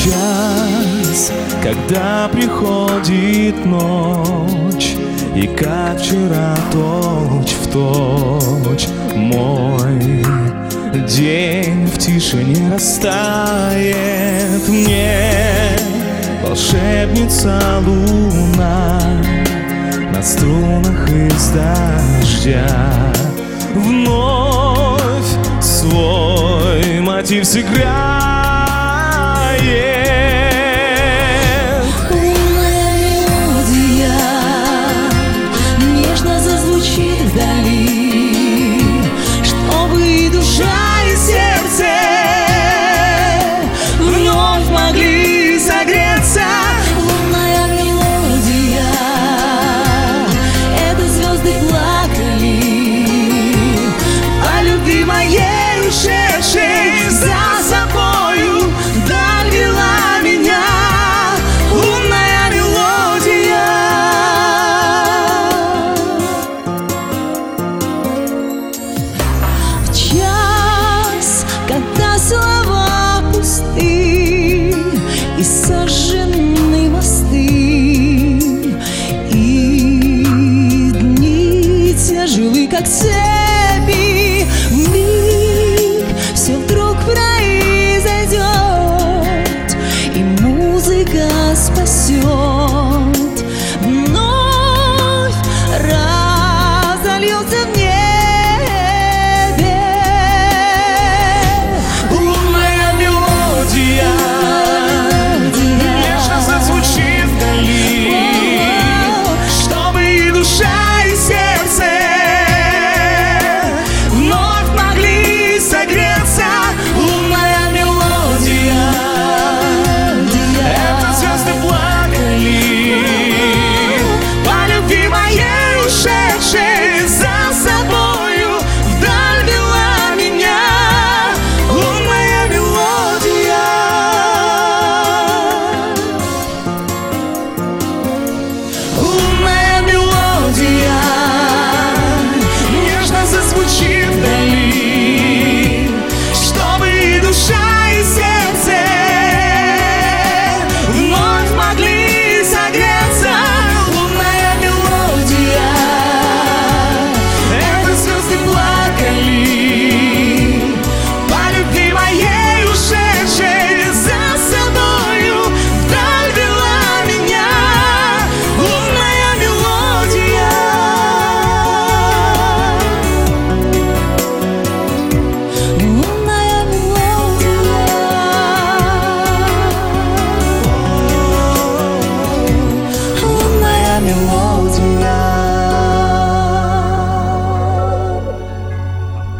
час, когда приходит ночь, и как вчера точь в точь мой день в тишине растает. Мне волшебница луна на струнах из дождя вновь свой мотив сыграет. Слова пусты и сожжены мосты, и дни тяжелы, как цель.